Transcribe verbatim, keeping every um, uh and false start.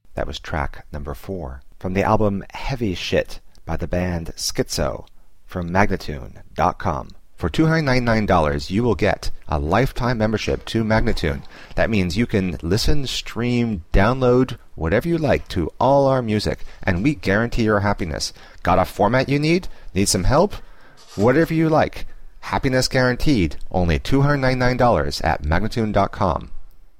That was track number four. From the album Heavy Shit by the band Schizo from Magnatune dot com. For two hundred ninety-nine dollars, you will get a lifetime membership to Magnatune. That means you can listen, stream, download, whatever you like to all our music, and we guarantee your happiness. Got a format you need? Need some help? Whatever you like. Happiness guaranteed. Only two hundred ninety-nine dollars at Magnatune dot com.